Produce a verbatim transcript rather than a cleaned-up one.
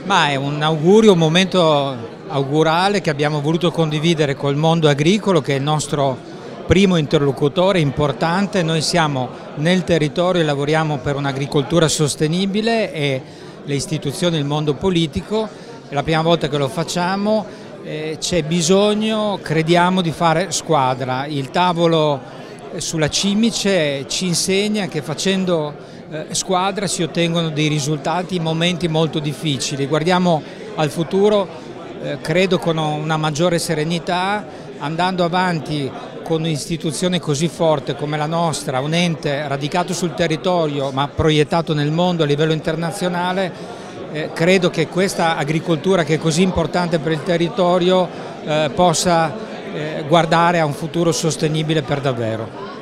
Ma è un augurio, un momento augurale che abbiamo voluto condividere col mondo agricolo, che è il nostro primo interlocutore importante. Noi siamo nel territorio e lavoriamo per un'agricoltura sostenibile, e le istituzioni, il mondo politico, è la prima volta che lo facciamo. Eh, c'è bisogno, crediamo, di fare squadra. Il tavolo sulla cimice ci insegna che facendo eh, squadra si ottengono dei risultati in momenti molto difficili. Guardiamo al futuro, eh, credo, con una maggiore serenità, andando avanti con un'istituzione così forte come la nostra, un ente radicato sul territorio ma proiettato nel mondo a livello internazionale. Eh, credo che questa agricoltura, che è così importante per il territorio, eh, possa eh, guardare a un futuro sostenibile per davvero.